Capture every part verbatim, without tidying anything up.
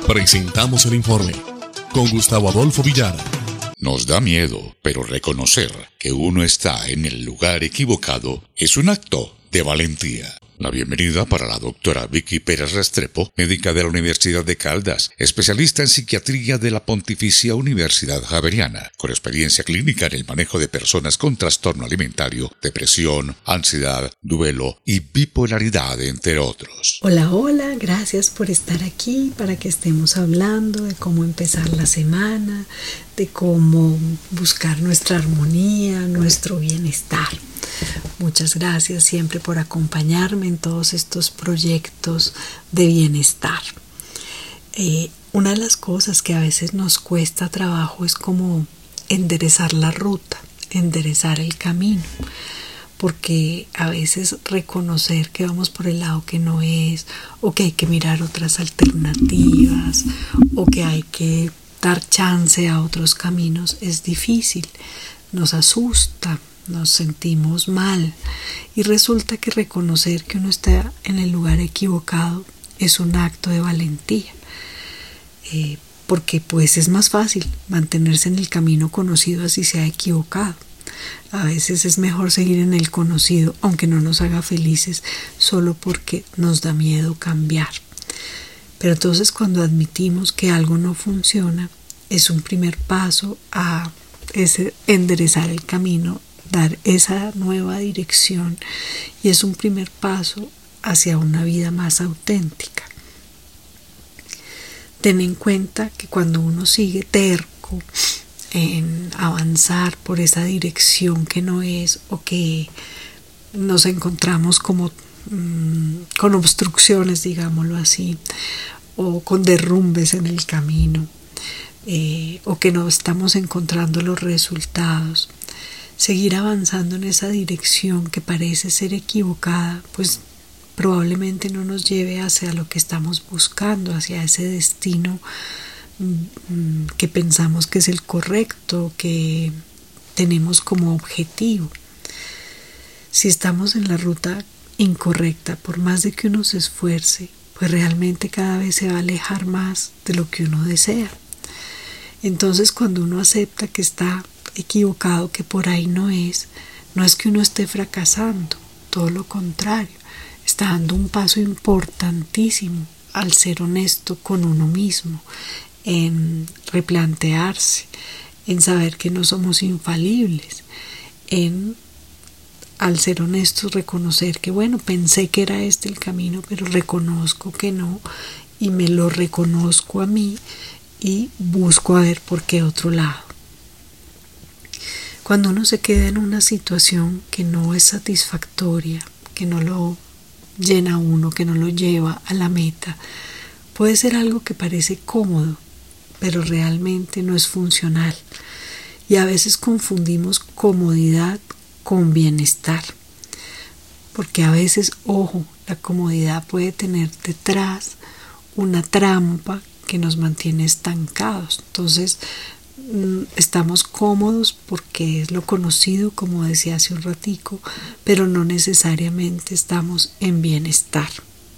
Presentamos el informe con Gustavo Adolfo Villara. Nos da miedo, pero reconocer que uno está en el lugar equivocado es un acto de valentía. La bienvenida para la doctora Vicky Pérez Restrepo, médica de la Universidad de Caldas, especialista en psiquiatría de la Pontificia Universidad Javeriana, con experiencia clínica en el manejo de personas con trastorno alimentario, depresión, ansiedad, duelo y bipolaridad, entre otros. Hola, hola, gracias por estar aquí para que estemos hablando de cómo empezar la semana, de cómo buscar nuestra armonía, nuestro bienestar. Muchas gracias siempre por acompañarme en todos estos proyectos de bienestar. Eh, una de las cosas que a veces nos cuesta trabajo es como enderezar la ruta, enderezar el camino, porque a veces reconocer que vamos por el lado que no es, o que hay que mirar otras alternativas, o que hay que dar chance a otros caminos es difícil, nos asusta. Nos sentimos mal y resulta que reconocer que uno está en el lugar equivocado es un acto de valentía, eh, porque pues es más fácil mantenerse en el camino conocido así sea equivocado. A veces es mejor seguir en el conocido aunque no nos haga felices solo porque nos da miedo cambiar. Pero entonces cuando admitimos que algo no funciona es un primer paso a ese enderezar el camino, dar esa nueva dirección, y es un primer paso hacia una vida más auténtica. Ten en cuenta que cuando uno sigue terco en avanzar por esa dirección que no es, o que nos encontramos como mmm, con obstrucciones, digámoslo así, o con derrumbes en el camino, eh, o que no estamos encontrando los resultados, seguir avanzando en esa dirección que parece ser equivocada, pues probablemente no nos lleve hacia lo que estamos buscando, hacia ese destino mm, que pensamos que es el correcto, que tenemos como objetivo. Si estamos en la ruta incorrecta, por más de que uno se esfuerce, pues realmente cada vez se va a alejar más de lo que uno desea. Entonces, cuando uno acepta que está equivocado, que por ahí no es, no es que uno esté fracasando, todo lo contrario, está dando un paso importantísimo al ser honesto con uno mismo, en replantearse, en saber que no somos infalibles, en al ser honestos reconocer que bueno, pensé que era este el camino, pero reconozco que no, y me lo reconozco a mí y busco a ver por qué otro lado. Cuando uno se queda en una situación que no es satisfactoria, que no lo llena a uno, que no lo lleva a la meta, puede ser algo que parece cómodo, pero realmente no es funcional. Y a veces confundimos comodidad con bienestar, porque a veces, ojo, la comodidad puede tener detrás una trampa que nos mantiene estancados. Entonces, estamos cómodos porque es lo conocido, como decía hace un ratico, pero no necesariamente estamos en bienestar.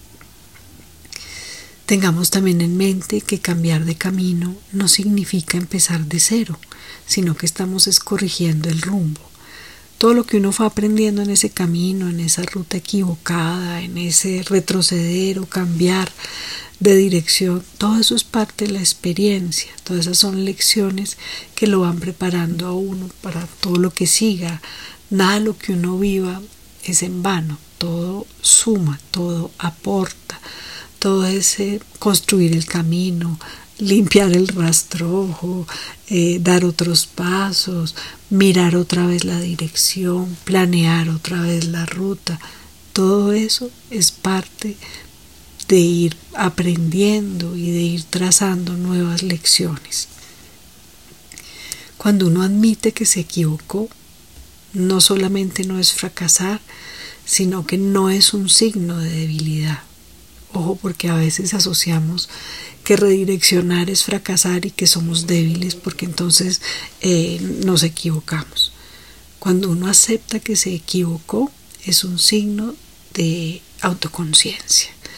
Tengamos también en mente que cambiar de camino no significa empezar de cero, sino que estamos es corrigiendo el rumbo. Todo lo que uno fue aprendiendo en ese camino, en esa ruta equivocada, en ese retroceder o cambiar de dirección, todo eso es parte de la experiencia. Todas esas son lecciones que lo van preparando a uno para todo lo que siga. Nada de lo que uno viva es en vano, todo suma, todo aporta, todo ese construir el camino, limpiar el rastrojo, eh, dar otros pasos, mirar otra vez la dirección, planear otra vez la ruta, todo eso es parte de ir aprendiendo y de ir trazando nuevas lecciones. Cuando uno admite que se equivocó, no solamente no es fracasar, sino que no es un signo de debilidad. Ojo, porque a veces asociamos que redireccionar es fracasar y que somos débiles porque entonces eh, nos equivocamos. Cuando uno acepta que se equivocó, es un signo de autoconciencia.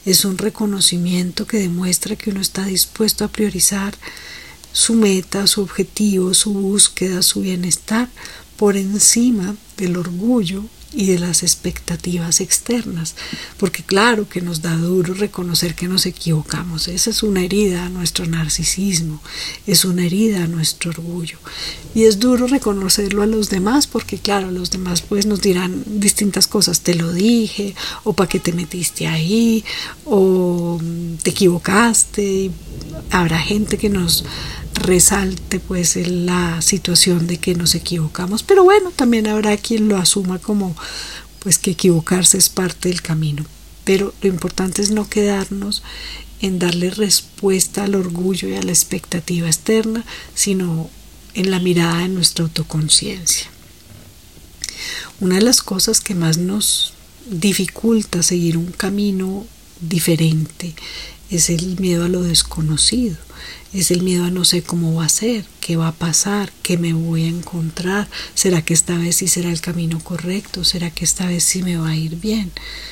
es un reconocimiento que demuestra que uno está dispuesto a priorizar su meta, su objetivo, su búsqueda, su bienestar por encima del orgullo y de las expectativas externas, porque claro que nos da duro reconocer que nos equivocamos. Esa es una herida a nuestro narcisismo, es una herida a nuestro orgullo, y es duro reconocerlo a los demás, porque claro, los demás pues nos dirán distintas cosas: te lo dije, o para qué te metiste ahí, o te equivocaste. Habrá gente que nos resalte pues en la situación de que nos equivocamos, pero bueno, también habrá quien lo asuma como pues que equivocarse es parte del camino. Pero lo importante es no quedarnos en darle respuesta al orgullo y a la expectativa externa, sino en la mirada de nuestra autoconciencia. Una de las cosas que más nos dificulta seguir un camino diferente es el miedo a lo desconocido. Es el miedo a no sé cómo va a ser, qué va a pasar, qué me voy a encontrar, será que esta vez sí será el camino correcto, será que esta vez sí me va a ir bien.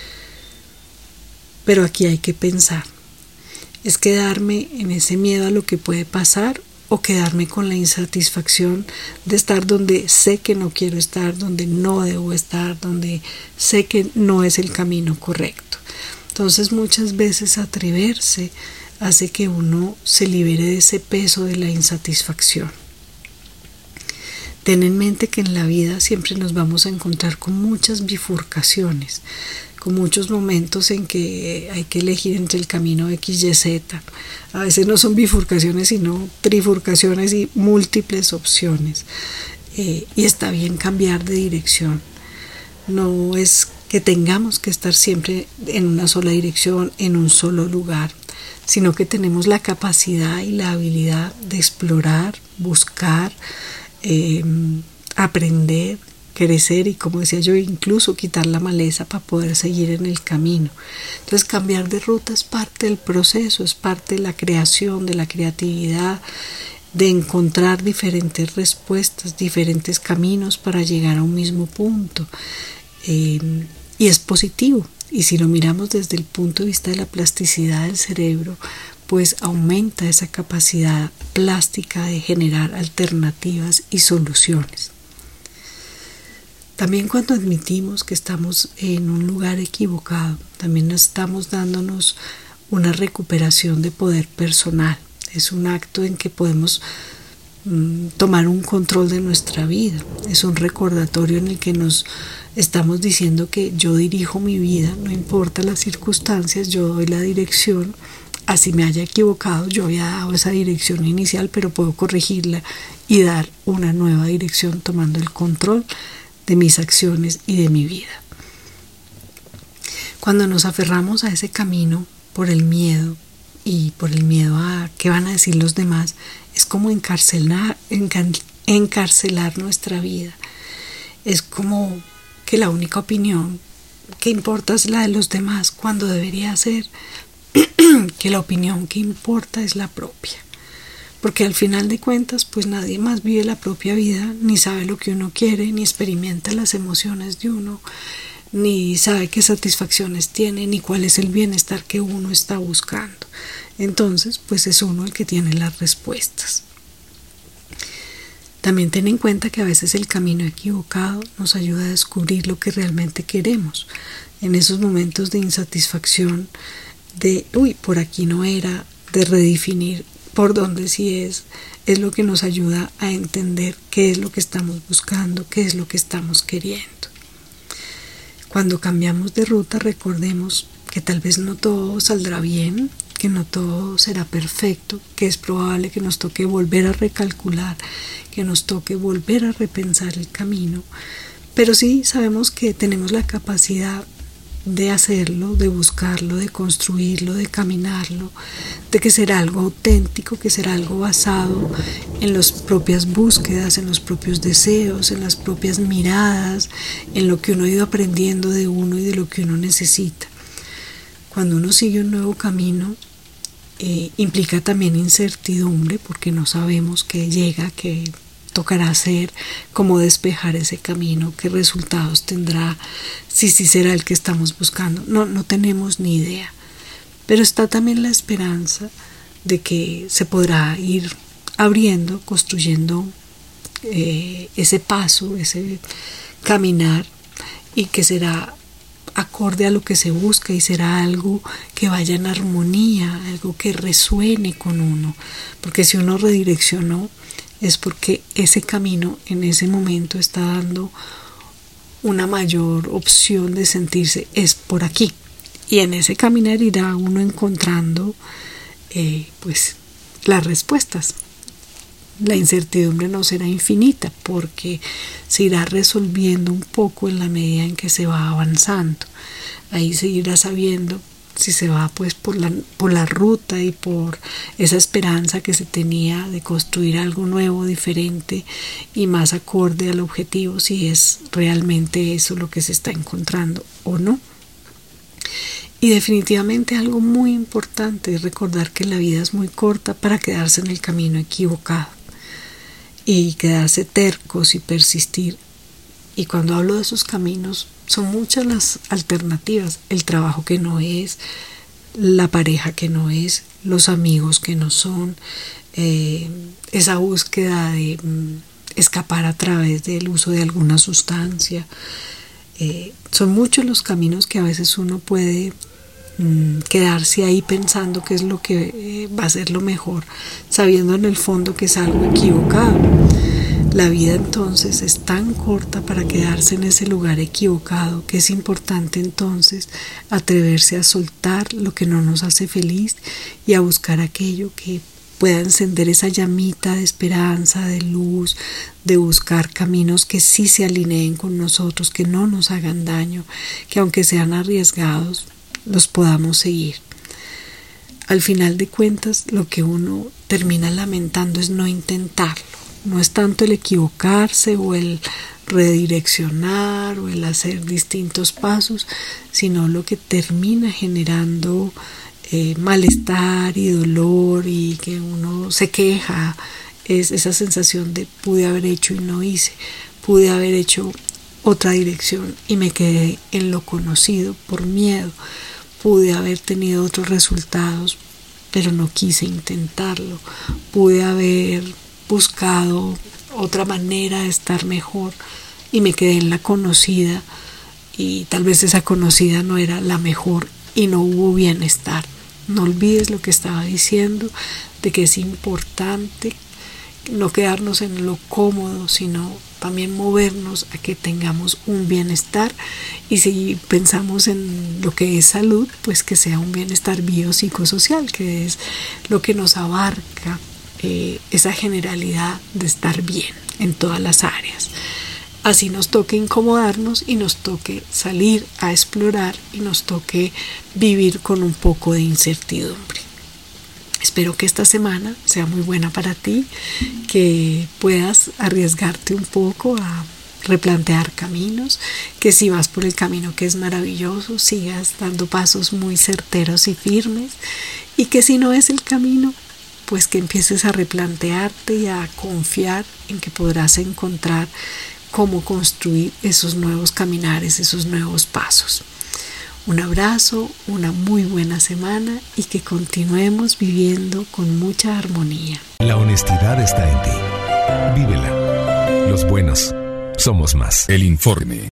Pero aquí hay que pensar, ¿es quedarme en ese miedo a lo que puede pasar o quedarme con la insatisfacción de estar donde sé que no quiero estar, donde no debo estar, donde sé que no es el camino correcto? Entonces muchas veces atreverse hace que uno se libere de ese peso de la insatisfacción. Ten en mente que en la vida siempre nos vamos a encontrar con muchas bifurcaciones, con muchos momentos en que hay que elegir entre el camino X y Z. A veces no son bifurcaciones, sino trifurcaciones y múltiples opciones. Eh, y está bien cambiar de dirección. No es que tengamos que estar siempre en una sola dirección, en un solo lugar, sino que tenemos la capacidad y la habilidad de explorar, buscar, eh, aprender, crecer y, como decía yo, incluso quitar la maleza para poder seguir en el camino. Entonces, cambiar de ruta es parte del proceso, es parte de la creación, de la creatividad, de encontrar diferentes respuestas, diferentes caminos para llegar a un mismo punto. Eh, y es positivo. Y si lo miramos desde el punto de vista de la plasticidad del cerebro, pues aumenta esa capacidad plástica de generar alternativas y soluciones. También cuando admitimos que estamos en un lugar equivocado, también estamos dándonos una recuperación de poder personal. Es un acto en que podemos mm, tomar un control de nuestra vida. Es un recordatorio en el que nos estamos diciendo que yo dirijo mi vida, no importa las circunstancias, yo doy la dirección. Así me haya equivocado, yo había dado esa dirección inicial, pero puedo corregirla y dar una nueva dirección tomando el control de mis acciones y de mi vida. Cuando nos aferramos a ese camino por el miedo y por el miedo a qué van a decir los demás, es como encarcelar, encarcelar nuestra vida. Es como que la única opinión que importa es la de los demás, cuando debería ser que la opinión que importa es la propia. Porque al final de cuentas, pues nadie más vive la propia vida, ni sabe lo que uno quiere, ni experimenta las emociones de uno, ni sabe qué satisfacciones tiene, ni cuál es el bienestar que uno está buscando. Entonces, pues es uno el que tiene las respuestas. También ten en cuenta que a veces el camino equivocado nos ayuda a descubrir lo que realmente queremos. En esos momentos de insatisfacción, de, uy, por aquí no era, de redefinir por dónde sí es, es lo que nos ayuda a entender qué es lo que estamos buscando, qué es lo que estamos queriendo. Cuando cambiamos de ruta, recordemos que tal vez no todo saldrá bien, que no todo será perfecto, que es probable que nos toque volver a recalcular, que nos toque volver a repensar el camino, pero sí sabemos que tenemos la capacidad de hacerlo, de buscarlo, de construirlo, de caminarlo, de que será algo auténtico, que será algo basado en las propias búsquedas, en los propios deseos, en las propias miradas, en lo que uno ha ido aprendiendo de uno y de lo que uno necesita. Cuando uno sigue un nuevo camino, eh, implica también incertidumbre, porque no sabemos qué llega, qué tocará hacer, cómo despejar ese camino, qué resultados tendrá, si sí será el que estamos buscando. No, no tenemos ni idea. pero está también la esperanza de que se podrá ir abriendo, construyendo eh, ese paso, ese caminar, y que será acorde a lo que se busca y será algo que vaya en armonía, algo que resuene con uno, porque si uno redireccionó es porque ese camino en ese momento está dando una mayor opción de sentirse es por aquí, y en ese caminar irá uno encontrando eh, pues las respuestas. La incertidumbre no será infinita porque se irá resolviendo un poco en la medida en que se va avanzando. Ahí se irá sabiendo si se va pues por la, por la ruta y por esa esperanza que se tenía de construir algo nuevo, diferente y más acorde al objetivo, si es realmente eso lo que se está encontrando o no. Y definitivamente algo muy importante es recordar que la vida es muy corta para quedarse en el camino equivocado y quedarse tercos y persistir. Y cuando hablo de esos caminos, son muchas las alternativas: el trabajo que no es, la pareja que no es, los amigos que no son, eh, esa búsqueda de mm, escapar a través del uso de alguna sustancia. Eh, son muchos los caminos que a veces uno puede mm, quedarse ahí pensando que es lo que eh, va a ser lo mejor, sabiendo en el fondo que es algo equivocado. La vida entonces es tan corta para quedarse en ese lugar equivocado que es importante entonces atreverse a soltar lo que no nos hace feliz y a buscar aquello que pueda encender esa llamita de esperanza, de luz, de buscar caminos que sí se alineen con nosotros, que no nos hagan daño, que aunque sean arriesgados, los podamos seguir. Al final de cuentas, lo que uno termina lamentando es no intentarlo. No es tanto el equivocarse o el redireccionar o el hacer distintos pasos, sino lo que termina generando eh, malestar y dolor y que uno se queja, es esa sensación de pude haber hecho y no hice, pude haber hecho otra dirección y me quedé en lo conocido por miedo, pude haber tenido otros resultados pero no quise intentarlo, pude haber buscado otra manera de estar mejor y me quedé en la conocida y tal vez esa conocida no era la mejor y no hubo bienestar. No olvides lo que estaba diciendo de que es importante no quedarnos en lo cómodo, sino también movernos a que tengamos un bienestar, y si pensamos en lo que es salud, pues que sea un bienestar biopsicosocial, que es lo que nos abarca Eh, esa generalidad de estar bien en todas las áreas. Así nos toque incomodarnos y nos toque salir a explorar y nos toque vivir con un poco de incertidumbre. Espero que esta semana sea muy buena para ti, que puedas arriesgarte un poco a replantear caminos, que si vas por el camino que es maravilloso, sigas dando pasos muy certeros y firmes, y que si no es el camino, pues que empieces a replantearte y a confiar en que podrás encontrar cómo construir esos nuevos caminares, esos nuevos pasos. Un abrazo, una muy buena semana y que continuemos viviendo con mucha armonía. La honestidad está en ti. Vívela. Los buenos somos más. El informe.